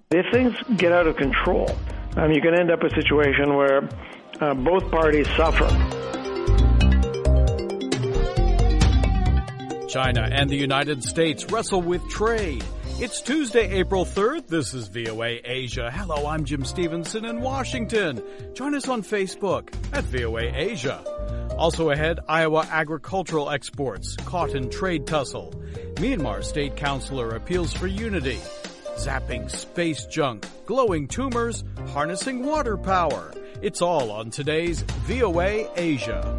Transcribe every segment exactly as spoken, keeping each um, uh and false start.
If things get out of control, um, you can end up in a situation where uh, both parties suffer. China and the United States wrestle with trade. It's Tuesday, April third. This is V O A Asia. Hello, I'm Jim Stevenson in Washington. Join us on Facebook at V O A Asia. Also ahead, Iowa agricultural exports caught in trade tussle. Myanmar state councilor appeals for unity. Zapping space junk, glowing tumors, harnessing water power. It's all on today's V O A Asia.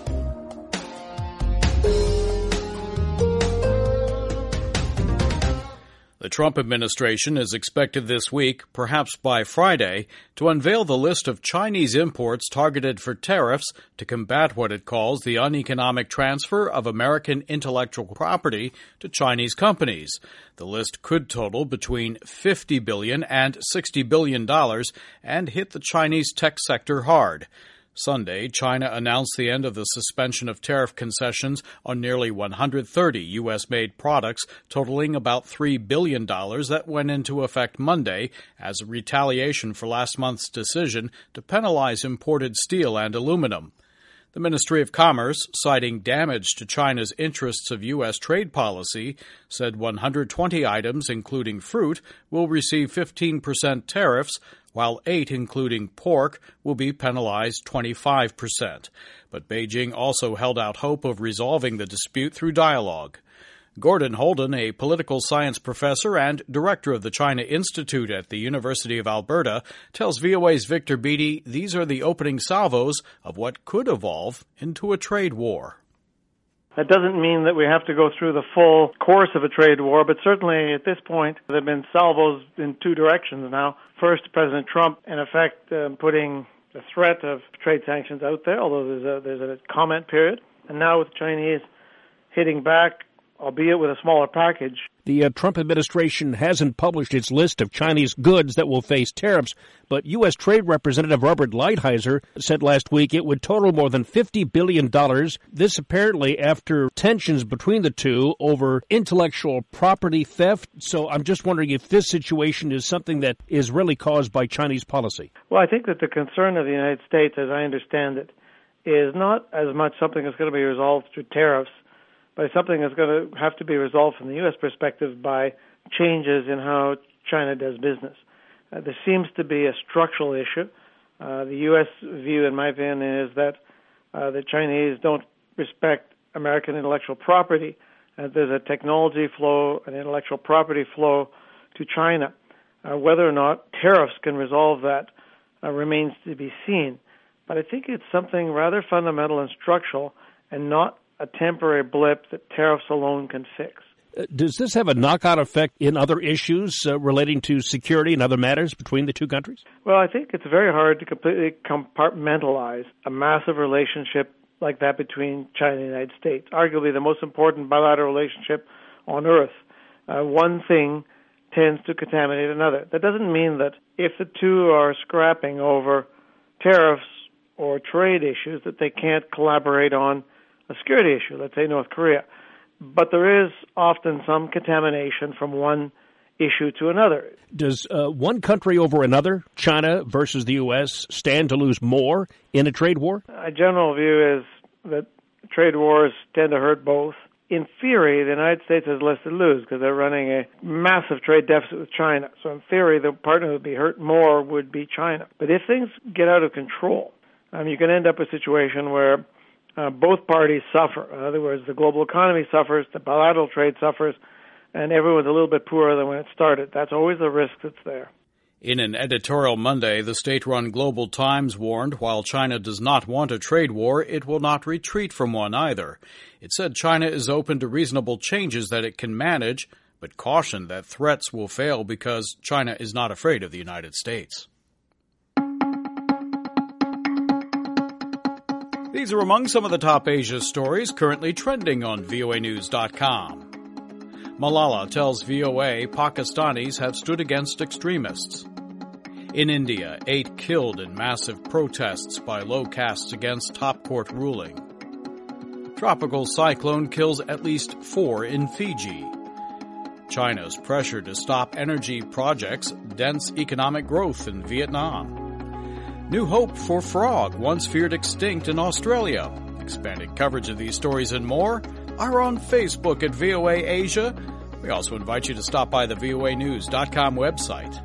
The Trump administration is expected this week, perhaps by Friday, to unveil the list of Chinese imports targeted for tariffs to combat what it calls the uneconomic transfer of American intellectual property to Chinese companies. The list could total between fifty billion dollars and sixty billion dollars and hit the Chinese tech sector hard. Sunday, China announced the end of the suspension of tariff concessions on nearly one hundred thirty U S-made products totaling about three billion dollars that went into effect Monday as a retaliation for last month's decision to penalize imported steel and aluminum. The Ministry of Commerce, citing damage to China's interests of U S trade policy, said one hundred twenty items, including fruit, will receive fifteen percent tariffs, while eight, including pork, will be penalized twenty-five percent. But Beijing also held out hope of resolving the dispute through dialogue. Gordon Holden, a political science professor and director of the China Institute at the University of Alberta, tells V O A's Victor Beattie these are the opening salvos of what could evolve into a trade war. That doesn't mean that we have to go through the full course of a trade war, but certainly at this point there have been salvos in two directions now. First, President Trump, in effect, um, putting the threat of trade sanctions out there, although there's a, there's a comment period. And now with the Chinese hitting back, albeit with a smaller package. The uh, Trump administration hasn't published its list of Chinese goods that will face tariffs, but U S. Trade Representative Robert Lighthizer said last week it would total more than fifty billion dollars. This apparently after tensions between the two over intellectual property theft. So I'm just wondering if this situation is something that is really caused by Chinese policy. Well, I think that the concern of the United States, as I understand it, is not as much something that's going to be resolved through tariffs, but something that's going to have to be resolved from the U S perspective by changes in how China does business. Uh, there seems to be a structural issue. Uh, the U S view, in my opinion, is that uh, the Chinese don't respect American intellectual property. Uh, there's a technology flow, an intellectual property flow to China. Uh, whether or not tariffs can resolve that uh, remains to be seen. But I think it's something rather fundamental and structural and not a temporary blip that tariffs alone can fix. Uh, does this have a knockout effect in other issues uh, relating to security and other matters between the two countries? Well, I think it's very hard to completely compartmentalize a massive relationship like that between China and the United States, arguably the most important bilateral relationship on Earth. Uh, one thing tends to contaminate another. That doesn't mean that if the two are scrapping over tariffs or trade issues that they can't collaborate on a security issue, let's say North Korea. But there is often some contamination from one issue to another. Does uh, one country over another, China versus the U S, stand to lose more in a trade war? A general view is that trade wars tend to hurt both. In theory, the United States has less to lose because they're running a massive trade deficit with China. So in theory, the partner that would be hurt more would be China. But if things get out of control, um, you can end up in a situation where Uh, both parties suffer. In other words, the global economy suffers, the bilateral trade suffers, and everyone's a little bit poorer than when it started. That's always the risk that's there. In an editorial Monday, the state-run Global Times warned while China does not want a trade war, it will not retreat from one either. It said China is open to reasonable changes that it can manage, but cautioned that threats will fail because China is not afraid of the United States. These are among some of the top Asia stories currently trending on V O A news dot com. Malala tells V O A Pakistanis have stood against extremists. In India, eight killed in massive protests by low castes against top court ruling. Tropical cyclone kills at least four in Fiji. China's pressure to stop energy projects dents economic growth in Vietnam. New hope for frog once feared extinct in Australia. Expanded coverage of these stories and more are on Facebook at V O A Asia. We also invite you to stop by the V O A news dot com website.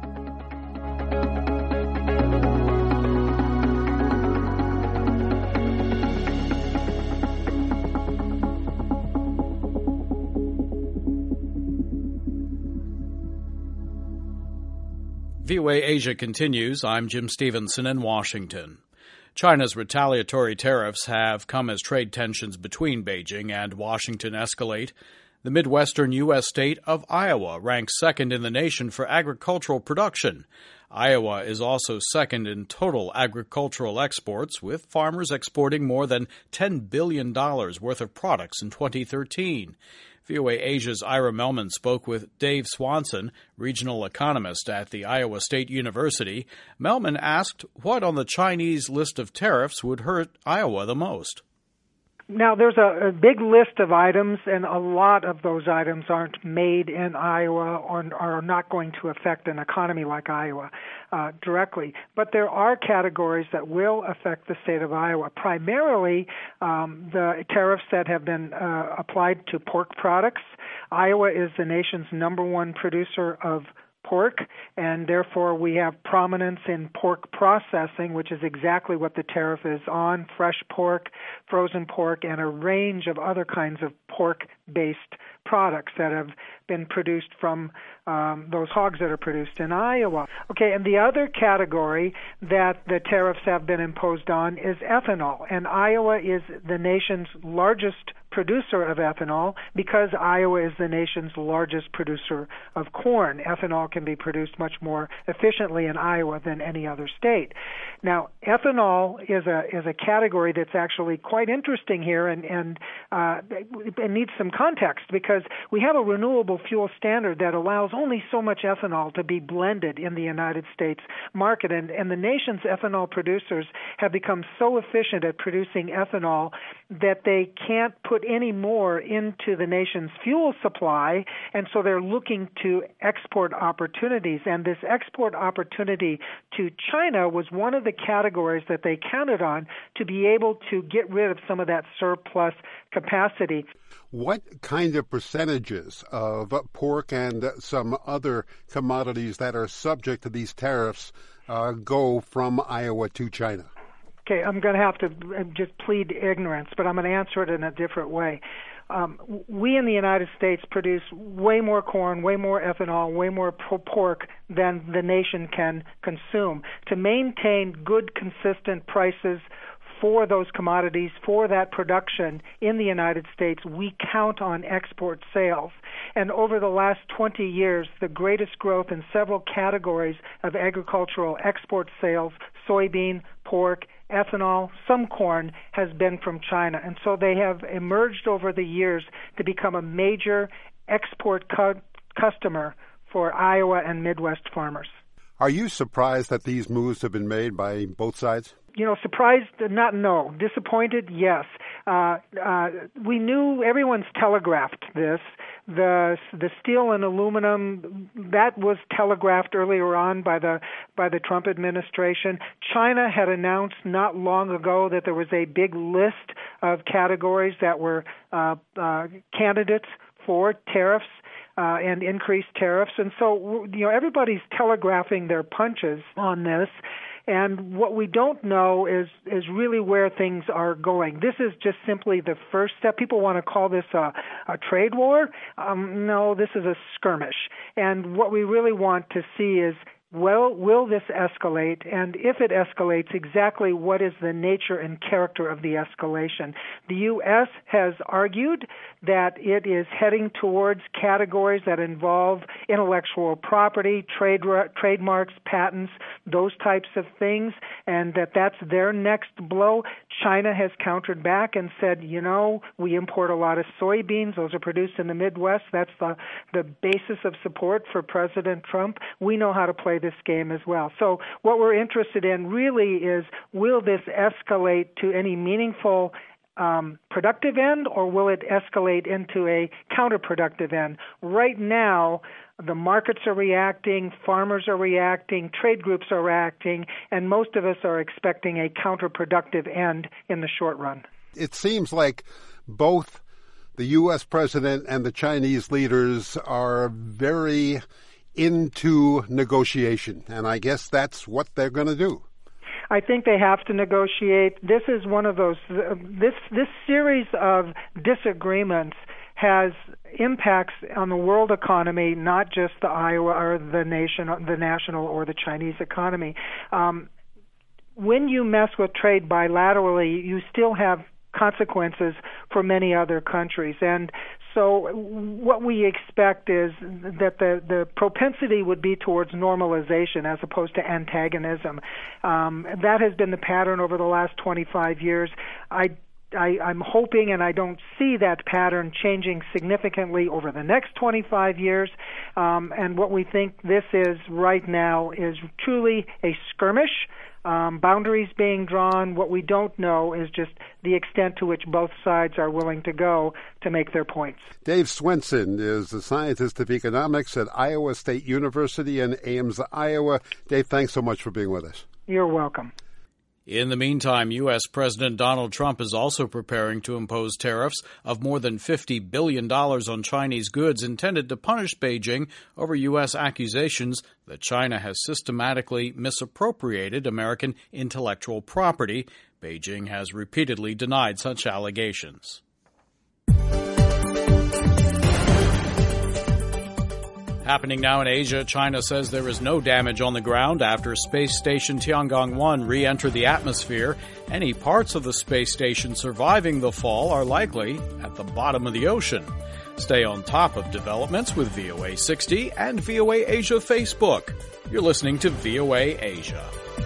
V O A Asia continues. I'm Jim Stevenson in Washington. China's retaliatory tariffs have come as trade tensions between Beijing and Washington escalate. The Midwestern U S state of Iowa ranks second in the nation for agricultural production. Iowa is also second in total agricultural exports, with farmers exporting more than ten billion dollars worth of products in twenty thirteen. V O A Asia's Ira Melman spoke with Dave Swanson, regional economist at the Iowa State University. Melman asked what on the Chinese list of tariffs would hurt Iowa the most. Now, there's a, a big list of items, and a lot of those items aren't made in Iowa or are not going to affect an economy like Iowa uh, directly. But there are categories that will affect the state of Iowa, primarily um, the tariffs that have been uh, applied to pork products. Iowa is the nation's number one producer of pork, and therefore we have prominence in pork processing, which is exactly what the tariff is on, fresh pork, frozen pork, and a range of other kinds of pork-based products that have been produced from um, those hogs that are produced in Iowa. Okay, and the other category that the tariffs have been imposed on is ethanol, and Iowa is the nation's largest producer of ethanol because Iowa is the nation's largest producer of corn. Ethanol can be produced much more efficiently in Iowa than any other state. Now, ethanol is a is a category that's actually quite interesting here, and and uh, it needs some context because we have a renewable fuel standard that allows only so much ethanol to be blended in the United States market, and and the nation's ethanol producers have become so efficient at producing ethanol that they can't put any more into the nation's fuel supply, and so they're looking to export opportunities. And this export opportunity to China was one of the categories that they counted on to be able to get rid of some of that surplus capacity. What kind of percentages of pork and some other commodities that are subject to these tariffs uh, go from Iowa to China? Okay, I'm going to have to just plead ignorance, but I'm going to answer it in a different way. Um, we in the United States produce way more corn, way more ethanol, way more pork than the nation can consume. To maintain good, consistent prices for those commodities, for that production in the United States, we count on export sales. And over the last twenty years, the greatest growth in several categories of agricultural export sales, soybean, pork, ethanol, some corn, has been from China. And so they have emerged over the years to become a major export cu- customer for Iowa and Midwest farmers. Are you surprised that these moves have been made by both sides? You know, surprised, not no. Disappointed, yes. Uh, uh, we knew, everyone's telegraphed this. The the steel and aluminum, that was telegraphed earlier on by the by the Trump administration. China had announced not long ago that there was a big list of categories that were uh, uh, candidates for tariffs. Uh, and increased tariffs. And so, you know, everybody's telegraphing their punches on this. And what we don't know is is really where things are going. This is just simply the first step. People want to call this a, a trade war. Um, no, this is a skirmish. And what we really want to see is, well, will this escalate? And if it escalates, exactly what is the nature and character of the escalation? The U S has argued that it is heading towards categories that involve intellectual property, trade trademarks, patents, those types of things, and that that's their next blow. China has countered back and said, you know, we import a lot of soybeans. Those are produced in the Midwest. That's the, the basis of support for President Trump. We know how to play this game as well. So what we're interested in really is, will this escalate to any meaningful um, productive end, or will it escalate into a counterproductive end? Right now, the markets are reacting, farmers are reacting, trade groups are reacting, and most of us are expecting a counterproductive end in the short run. It seems like both the U S president and the Chinese leaders are very into negotiation, and I guess that's what they're going to do. I think they have to negotiate. This is one of those, uh, this this series of disagreements has impacts on the world economy, not just the Iowa or the nation, the national or the Chinese economy. Um, when you mess with trade bilaterally, you still have consequences for many other countries. And so what we expect is that the, the propensity would be towards normalization as opposed to antagonism. Um, that has been the pattern over the last twenty-five years. I I, I'm hoping, and I don't see that pattern changing significantly over the next twenty-five years. Um, and what we think this is right now is truly a skirmish, um, boundaries being drawn. What we don't know is just the extent to which both sides are willing to go to make their points. Dave Swenson is the scientist of economics at Iowa State University in Ames, Iowa. Dave, thanks so much for being with us. You're welcome. In the meantime, U S. President Donald Trump is also preparing to impose tariffs of more than fifty billion dollars on Chinese goods intended to punish Beijing over U S accusations that China has systematically misappropriated American intellectual property. Beijing has repeatedly denied such allegations. Happening now in Asia, China says there is no damage on the ground after space station Tiangong one re-entered the atmosphere. Any parts of the space station surviving the fall are likely at the bottom of the ocean. Stay on top of developments with V O A sixty and V O A Asia Facebook. You're listening to V O A Asia.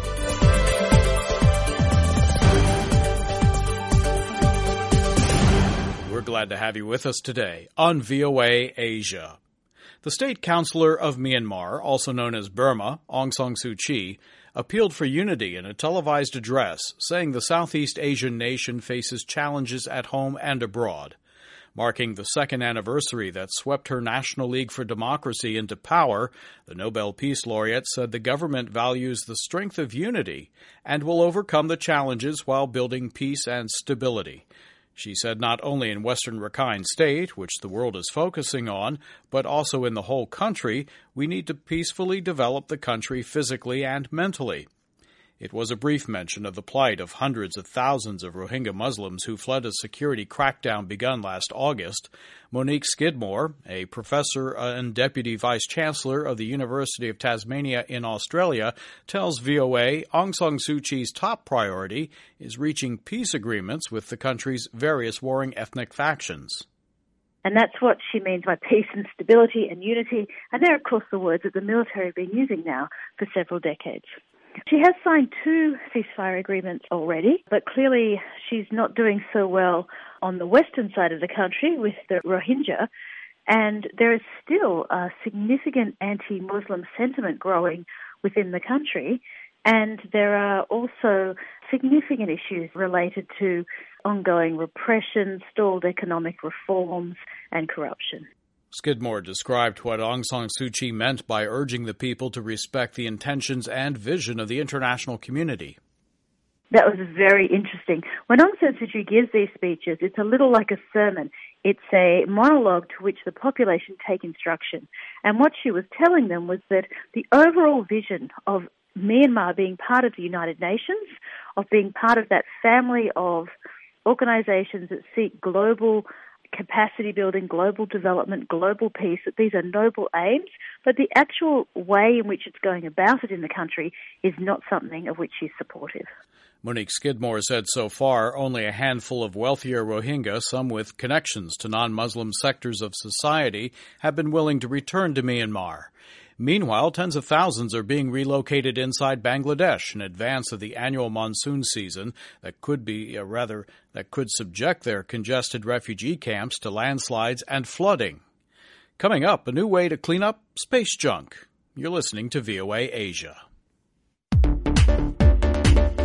We're glad to have you with us today on V O A Asia. The state councilor of Myanmar, also known as Burma, Aung San Suu Kyi, appealed for unity in a televised address, saying the Southeast Asian nation faces challenges at home and abroad. Marking the second anniversary that swept her National League for Democracy into power, the Nobel Peace Laureate said the government values the strength of unity and will overcome the challenges while building peace and stability. She said not only in Western Rakhine State, which the world is focusing on, but also in the whole country, we need to peacefully develop the country physically and mentally. It was a brief mention of the plight of hundreds of thousands of Rohingya Muslims who fled a security crackdown begun last August. Monique Skidmore, a professor and deputy vice-chancellor of the University of Tasmania in Australia, tells V O A Aung San Suu Kyi's top priority is reaching peace agreements with the country's various warring ethnic factions. And that's what she means by peace and stability and unity. And they're, of course, the words that the military have been using now for several decades. She has signed two ceasefire agreements already, but clearly she's not doing so well on the western side of the country with the Rohingya, and there is still a significant anti-Muslim sentiment growing within the country, and there are also significant issues related to ongoing repression, stalled economic reforms, and corruption. Skidmore described what Aung San Suu Kyi meant by urging the people to respect the intentions and vision of the international community. That was very interesting. When Aung San Suu Kyi gives these speeches, it's a little like a sermon. It's a monologue to which the population take instruction. And what she was telling them was that the overall vision of Myanmar being part of the United Nations, of being part of that family of organizations that seek global capacity building, global development, global peace, that these are noble aims, but the actual way in which it's going about it in the country is not something of which she's supportive. Monique Skidmore said so far only a handful of wealthier Rohingya, some with connections to non-Muslim sectors of society, have been willing to return to Myanmar. Meanwhile, tens of thousands are being relocated inside Bangladesh in advance of the annual monsoon season that could be, uh, rather, that could subject their congested refugee camps to landslides and flooding. Coming up, a new way to clean up space junk. You're listening to V O A Asia.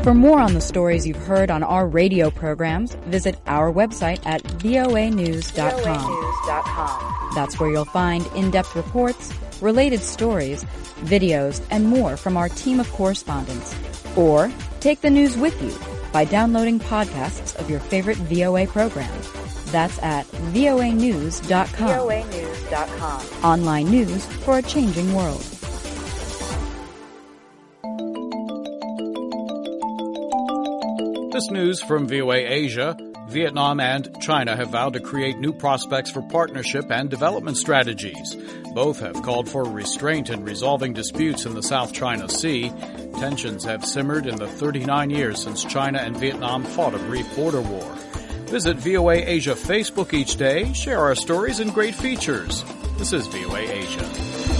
For more on the stories you've heard on our radio programs, visit our website at voa news dot com. That's where you'll find in-depth reports, related stories, videos, and more from our team of correspondents. Or take the news with you by downloading podcasts of your favorite V O A programs. That's at voa news dot com. voa news dot com. Online news for a changing world. This news from V O A Asia. Vietnam and China have vowed to create new prospects for partnership and development strategies. Both have called for restraint in resolving disputes in the South China Sea. Tensions have simmered in the thirty-nine years since China and Vietnam fought a brief border war. Visit V O A Asia Facebook each day, share our stories and great features. This is V O A Asia.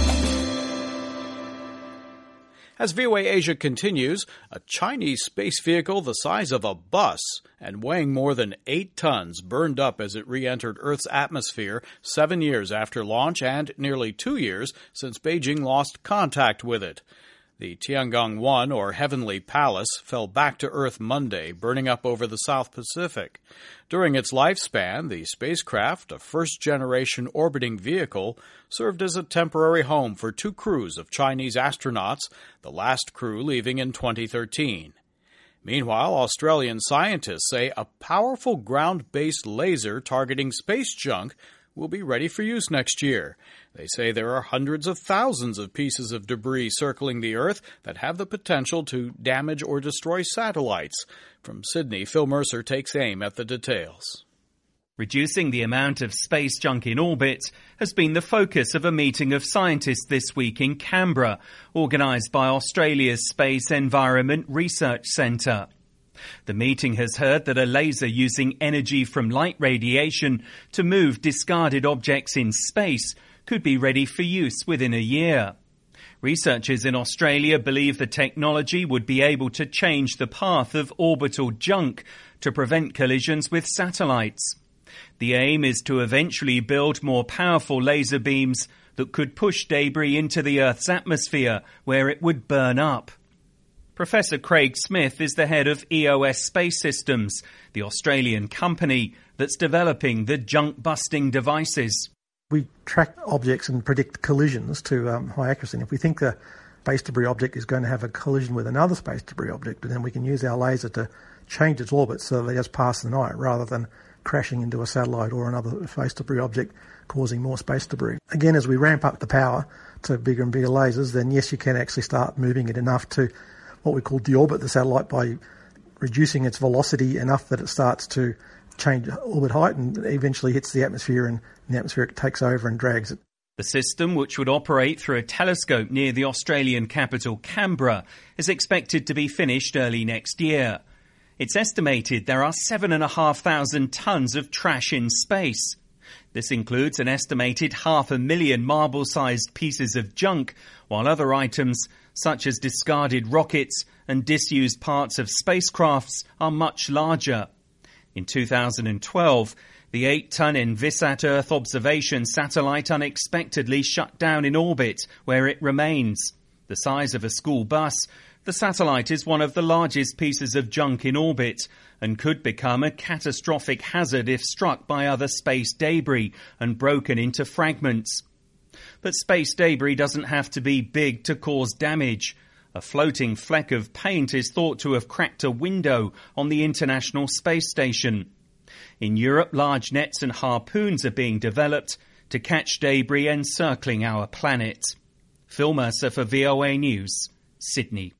As V O A Asia continues, a Chinese space vehicle the size of a bus and weighing more than eight tons burned up as it re-entered Earth's atmosphere seven years after launch and nearly two years since Beijing lost contact with it. The Tiangong one, or Heavenly Palace, fell back to Earth Monday, burning up over the South Pacific. During its lifespan, the spacecraft, a first-generation orbiting vehicle, served as a temporary home for two crews of Chinese astronauts, the last crew leaving in twenty thirteen. Meanwhile, Australian scientists say a powerful ground-based laser targeting space junk will be ready for use next year. They say there are hundreds of thousands of pieces of debris circling the Earth that have the potential to damage or destroy satellites. From Sydney, Phil Mercer takes aim at the details. Reducing the amount of space junk in orbit has been the focus of a meeting of scientists this week in Canberra, organised by Australia's Space Environment Research Centre. The meeting has heard that a laser using energy from light radiation to move discarded objects in space could be ready for use within a year. Researchers in Australia believe the technology would be able to change the path of orbital junk to prevent collisions with satellites. The aim is to eventually build more powerful laser beams that could push debris into the Earth's atmosphere, where it would burn up. Professor Craig Smith is the head of E O S Space Systems, the Australian company that's developing the junk-busting devices. We track objects and predict collisions to um, high accuracy. And if we think the space debris object is going to have a collision with another space debris object, then we can use our laser to change its orbit so that they just pass the night rather than crashing into a satellite or another space debris object causing more space debris. Again, as we ramp up the power to bigger and bigger lasers, then yes, you can actually start moving it enough to what we call deorbit the satellite by reducing its velocity enough that it starts to change orbit height and eventually hits the atmosphere, and the atmosphere takes over and drags it. The system, which would operate through a telescope near the Australian capital Canberra, is expected to be finished early next year. It's estimated there are seven and a half thousand tons of trash in space. This includes an estimated half a million marble-sized pieces of junk, while other items, such as discarded rockets and disused parts of spacecrafts, are much larger. In two thousand twelve, the eight-ton Envisat Earth observation satellite unexpectedly shut down in orbit, where it remains. The size of a school bus, the satellite is one of the largest pieces of junk in orbit and could become a catastrophic hazard if struck by other space debris and broken into fragments. But space debris doesn't have to be big to cause damage. A floating fleck of paint is thought to have cracked a window on the International Space Station. In Europe, large nets and harpoons are being developed to catch debris encircling our planet. Phil Mercer for V O A News, Sydney.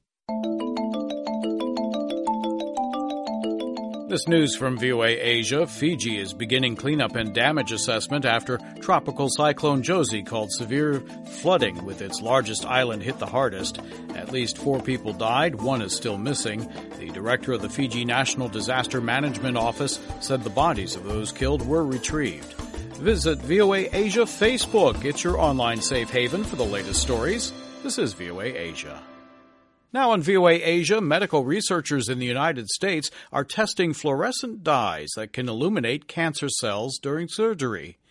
This news from V O A Asia. Fiji is beginning cleanup and damage assessment after Tropical Cyclone Josie caused severe flooding with its largest island hit the hardest. At least four people died. One is still missing. The director of the Fiji National Disaster Management Office said the bodies of those killed were retrieved. Visit V O A Asia Facebook. It's your online safe haven for the latest stories. This is V O A Asia. Now on V O A Asia, medical researchers in the United States are testing fluorescent dyes that can illuminate cancer cells during surgery.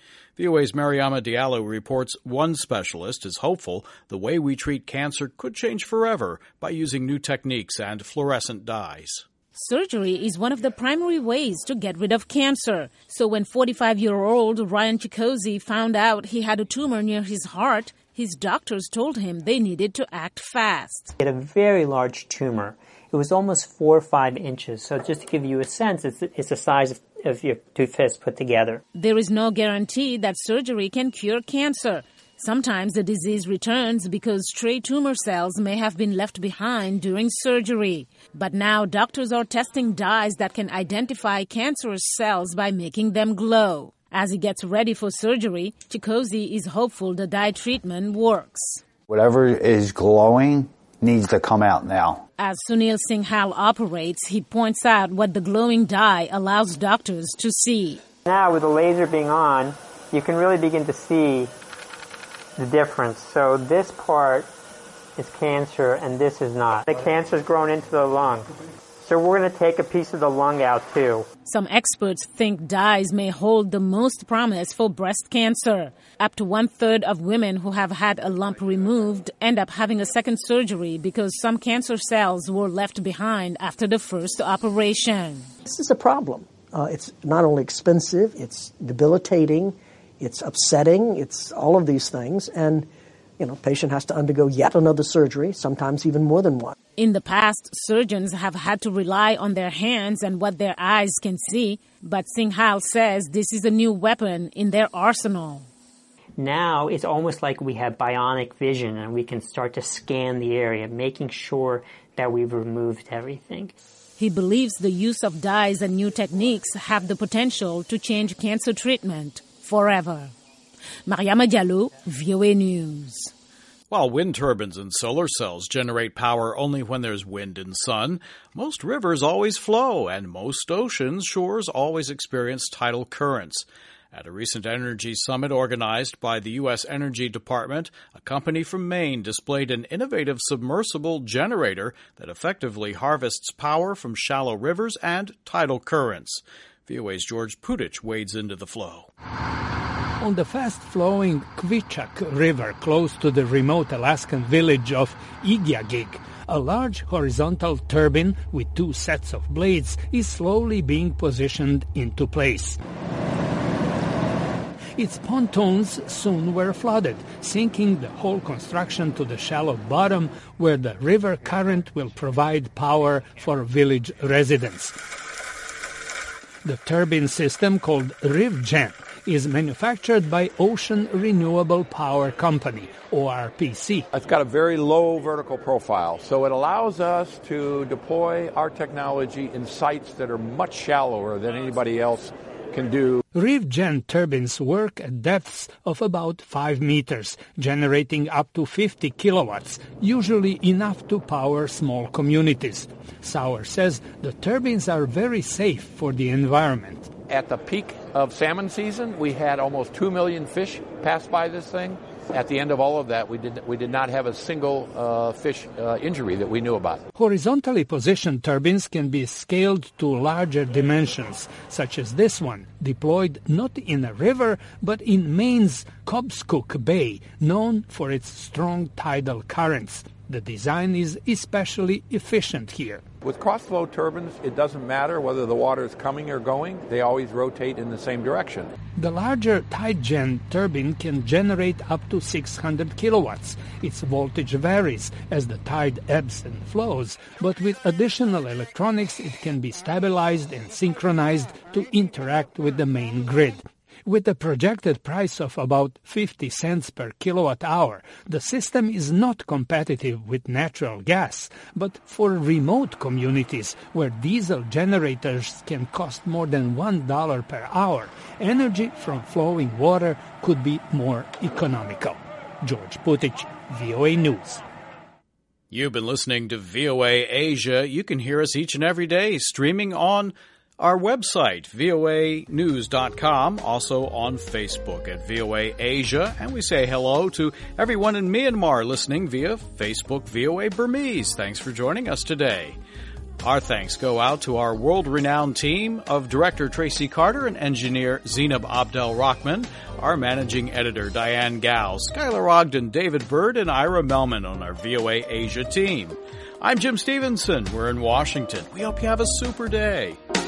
V O A's Mariama Diallo reports one specialist is hopeful the way we treat cancer could change forever by using new techniques and fluorescent dyes. Surgery is one of the primary ways to get rid of cancer. So when forty-five-year-old Ryan Chikosi found out he had a tumor near his heart, his doctors told him they needed to act fast. He had a very large tumor. It was almost four or five inches. So just to give you a sense, it's, it's the size of, of your two fists put together. There is no guarantee that surgery can cure cancer. Sometimes the disease returns because stray tumor cells may have been left behind during surgery. But now doctors are testing dyes that can identify cancerous cells by making them glow. As he gets ready for surgery, Chikosi is hopeful the dye treatment works. Whatever is glowing needs to come out now. As Sunil Singhal operates, he points out what the glowing dye allows doctors to see. Now with the laser being on, you can really begin to see the difference. So this part is cancer and this is not. The cancer is grown into the lung. So we're going to take a piece of the lung out too. Some experts think dyes may hold the most promise for breast cancer. Up to one-third of women who have had a lump removed end up having a second surgery because some cancer cells were left behind after the first operation. This is a problem. Uh, it's not only expensive, it's debilitating, it's upsetting, it's all of these things, and you know, patient has to undergo yet another surgery, sometimes even more than one. In the past, surgeons have had to rely on their hands and what their eyes can see, but Singhal says this is a new weapon in their arsenal. Now it's almost like we have bionic vision and we can start to scan the area, making sure that we've removed everything. He believes the use of dyes and new techniques have the potential to change cancer treatment forever. Mariama Diallo, V O A News. While wind turbines and solar cells generate power only when there's wind and sun, most rivers always flow and most oceans' shores always experience tidal currents. At a recent energy summit organized by the U S Energy Department, a company from Maine displayed an innovative submersible generator that effectively harvests power from shallow rivers and tidal currents. V O A's George Putich wades into the flow. On the fast-flowing Kvichak River close to the remote Alaskan village of Igiugig, a large horizontal turbine with two sets of blades is slowly being positioned into place. Its pontoons soon were flooded, sinking the whole construction to the shallow bottom where the river current will provide power for village residents. The turbine system, called RivGen, is manufactured by Ocean Renewable Power Company, O R P C. It's got a very low vertical profile, so it allows us to deploy our technology in sites that are much shallower than anybody else can do. RivGen turbines work at depths of about five meters, generating up to fifty kilowatts, usually enough to power small communities. Sauer says the turbines are very safe for the environment. At the peak of salmon season, we had almost two million fish pass by this thing. At the end of all of that, we did we did not have a single uh, fish uh, injury that we knew about. Horizontally positioned turbines can be scaled to larger dimensions, such as this one, deployed not in a river, but in Maine's Cobscook Bay, known for its strong tidal currents. The design is especially efficient here. With cross-flow turbines, it doesn't matter whether the water is coming or going. They always rotate in the same direction. The larger TideGen turbine can generate up to six hundred kilowatts. Its voltage varies as the tide ebbs and flows, but with additional electronics it can be stabilized and synchronized to interact with the main grid. With a projected price of about fifty cents per kilowatt hour, the system is not competitive with natural gas, but for remote communities where diesel generators can cost more than one dollar per hour, energy from flowing water could be more economical. George Putich, V O A News. You've been listening to V O A Asia. You can hear us each and every day streaming on our website, V O A news dot com, also on Facebook at V O A Asia, and we say hello to everyone in Myanmar listening via Facebook V O A Burmese. Thanks for joining us today. Our thanks go out to our world-renowned team of Director Tracy Carter and Engineer Zainab Abdel-Rahman, our Managing Editor Diane Gao, Skylar Ogden, David Bird, and Ira Melman on our V O A Asia team. I'm Jim Stevenson. We're in Washington. We hope you have a super day.